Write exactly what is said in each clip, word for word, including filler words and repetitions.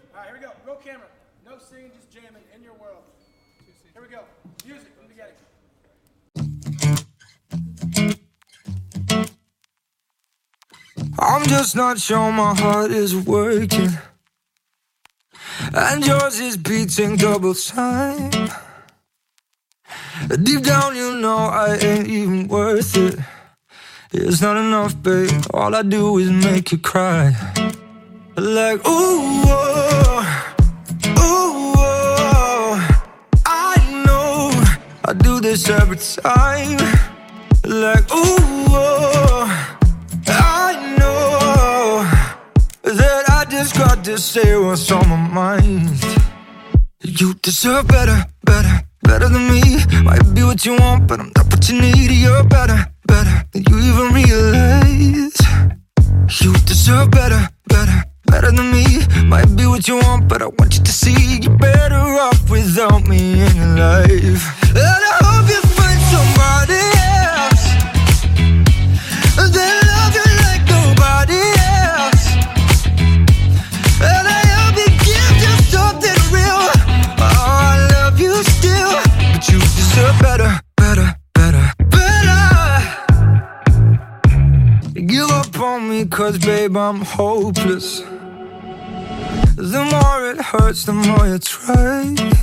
All right, here we go. Roll camera. No singing, just jamming in your world. Here we go. Music from the beginning. I'm just not sure my heart is working, and yours is beating double time. Deep down you know I ain't even worth it. It's not enough, babe. All I do is make you cry. Like, ooh, oh, ooh, oh. I know I do this every time. Like, ooh, oh. I know that I just got to say what's on my mind. You deserve better, better, better than me. Might be what you want, but I'm not what you need. You're better, better than you even realize. You deserve better, better, better than me. Might be what you want, but I want you to see you're better off without me in your life. And I hope you find somebody else that love you like nobody else. And I hope you give you something real. Oh, I love you still, but you deserve better, better, better, better. Give up on me, cause babe, I'm hopeless. The more it hurts, the more you try.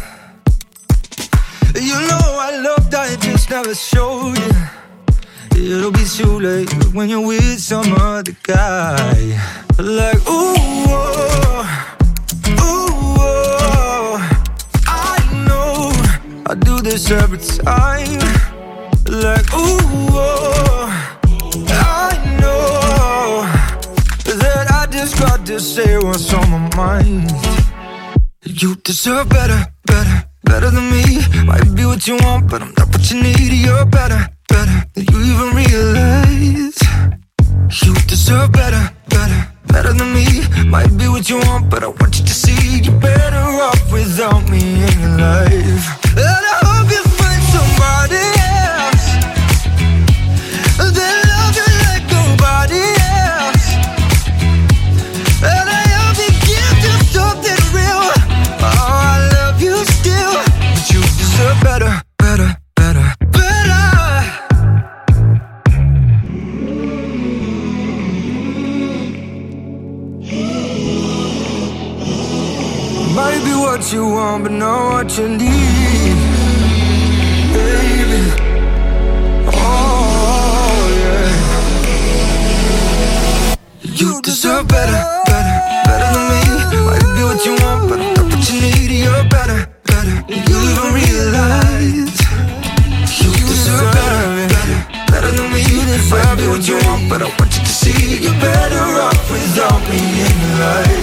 You know I loved, I just never showed you. It'll be too late when you're with some other guy. Like, ooh, oh, ooh, oh. I know I do this every time. Like, ooh, oh. I know that I just got to say what's on my mind. You deserve better, better, better than me. Might be what you want, but I'm not what you need. You're better, better than you even realize. You deserve better, better, better than me. Might be what you want, but I want you to see you're better off without me in your life. And I hope you find somebody else that love you like nobody else. And I hope you give you something real. Oh, I love you still, but you deserve better, better, better, better. Might be what you want, but not what you need, baby. Oh, yeah. You deserve better, better, better than me. Might be what you want, but I'm not what you need. You're better, better than you even realize. You deserve better, better, better than me. Might be what you want, but I want you to see you're better off without me in your life.